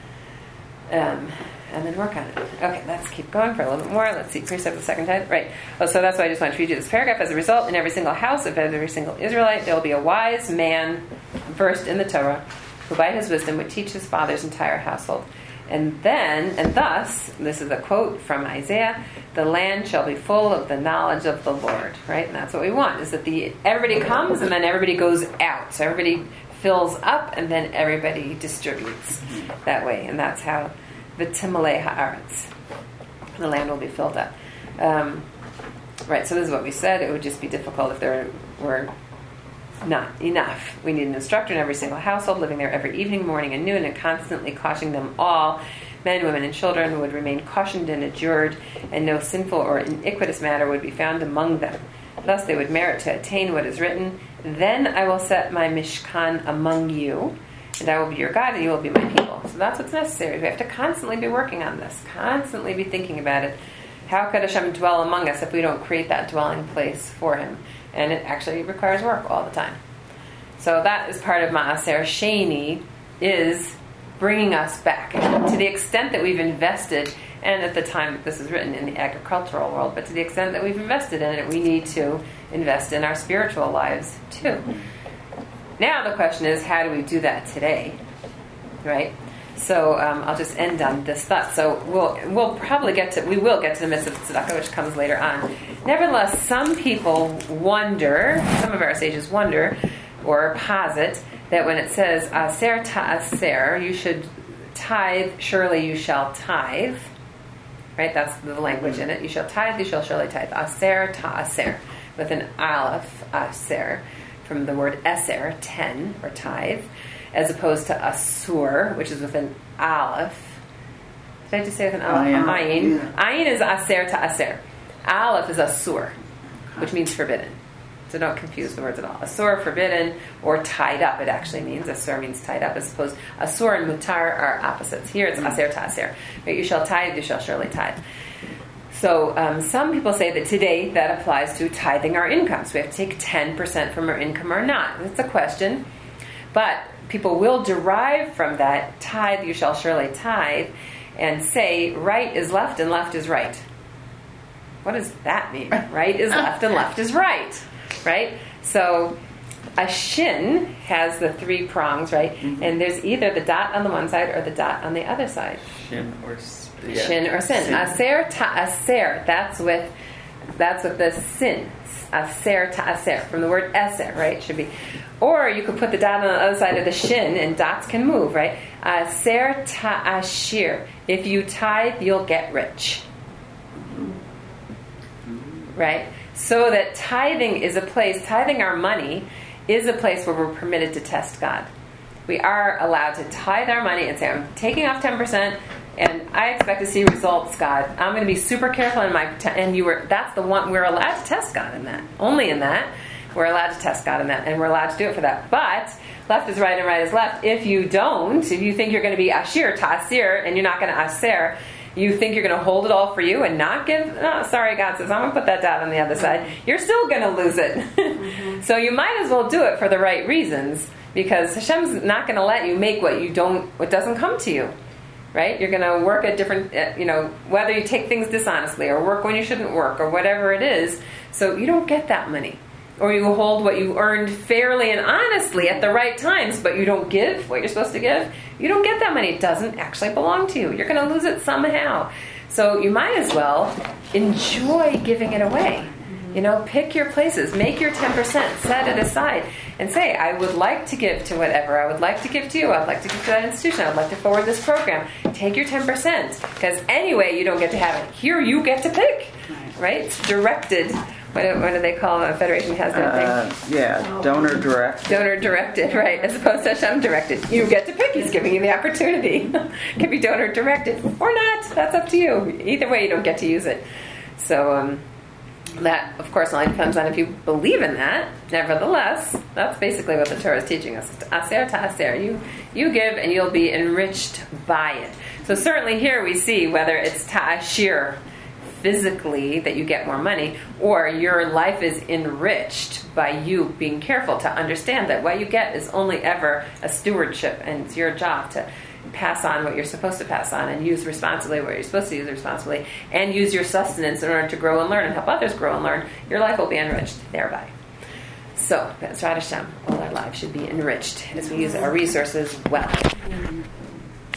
And then work on it. Okay, let's keep going for a little bit more. Let's see, precept the second time. Right. Oh, so that's why I just want to read you this paragraph. As a result, in every single house of every single Israelite, there will be a wise man versed in the Torah, who by his wisdom would teach his father's entire household. And thus, this is a quote from Isaiah, the land shall be full of the knowledge of the Lord, right? And that's what we want, is that everybody comes and then everybody goes out. So everybody fills up and then everybody distributes that way. And that's how the Timalei Haaretz, the land will be filled up. Right, so this is what we said. It would just be difficult if there were not enough. We need an instructor in every single household, living there every evening, morning, and noon, and constantly cautioning them all, men, women, and children, who would remain cautioned and adjured, and no sinful or iniquitous matter would be found among them. Thus they would merit to attain what is written, then I will set my Mishkan among you, and I will be your God, and you will be my people. So that's what's necessary. We have to constantly be working on this, constantly be thinking about it. How could Hashem dwell among us if we don't create that dwelling place for Him? And it actually requires work all the time. So that is part of Ma'aser Sheni, is bringing us back. To the extent that we've invested, and at the time that this is written in the agricultural world, but to the extent that we've invested in it, we need to invest in our spiritual lives too. Now the question is, how do we do that today? Right? So I'll just end on this thought. So we will get to the mitzvah of tzedakah, which comes later on. Nevertheless, some people wonder, some of our sages wonder, or posit, that when it says aser ta'aser, you should tithe, surely you shall tithe. Right? That's the language in it. You shall tithe, you shall surely tithe. Aser ta'aser, with an aleph, aser, from the word eser, 10, or tithe, as opposed to asur, which is with an aleph. Did I just say with an aleph? Ayin. Yeah. Ayin is aser ta'aser. Aleph is asur, which means forbidden. So don't confuse the words at all. Asur, forbidden, or tied up, it actually means. Asur means tied up, as opposed asur and mutar are opposites. Here it's aser ta'aser. But you shall tithe, you shall surely tithe. So some people say that today that applies to tithing our income. So we have to take 10% from our income or not. That's a question. But people will derive from that, tithe, you shall surely tithe, and say right is left and left is right. What does that mean? Right is left and left is right. Right? So a shin has the 3 prongs, right? Mm-hmm. And there's either the dot on the one side or the dot on the other side. Shin or Shin or sin. Aser ta'aser. That's with the sin. Aser ta'aser. From the word eser, right? Should be. Or you could put the dot on the other side of the shin, and dots can move, right? Aser ta'ashir. If you tithe, you'll get rich. Right? So that tithing our money is a place where we're permitted to test God. We are allowed to tithe our money and say, I'm taking off 10%, and I expect to see results, God. I'm going to be super careful in my, and that's the one, we're allowed to test God in that. Only in that. We're allowed to test God in that, and we're allowed to do it for that. But left is right and right is left. If you think you're going to be ashir, ta'asir, and you're not going to aser, you think you're going to hold it all for you and not give, sorry, God says, I'm going to put that dot on the other side. You're still going to lose it. So you might as well do it for the right reasons, because Hashem's not going to let you make what doesn't come to you. Right? You're going to work at different, whether you take things dishonestly or work when you shouldn't work or whatever it is. So you don't get that money. Or you hold what you earned fairly and honestly at the right times, but you don't give what you're supposed to give. You don't get that money. It doesn't actually belong to you. You're going to lose it somehow. So you might as well enjoy giving it away. Pick your places. Make your 10%. Set it aside. And say, I would like to give to whatever. I would like to give to you. I'd like to give to that institution. I'd like to forward this program. Take your 10%. Because anyway, you don't get to have it. Here you get to pick. Right? It's directed. What do they call it? Federation has that thing. Donor directed. Donor directed, right, as opposed to Hashem directed. You get to pick. He's giving you the opportunity. It can be donor directed or not. That's up to you. Either way, you don't get to use it. So that, of course, only depends on if you believe in that. Nevertheless, that's basically what the Torah is teaching us. Aser ta'aser. You give and you'll be enriched by it. So certainly here we see whether it's ta'ashir, physically, that you get more money, or your life is enriched by you being careful to understand that what you get is only ever a stewardship, and it's your job to pass on what you're supposed to pass on and use responsibly what you're supposed to use responsibly, and use your sustenance in order to grow and learn and help others grow and learn. Your life will be enriched thereby. So, Be'ezrat Hashem, all our lives should be enriched as we use our resources well.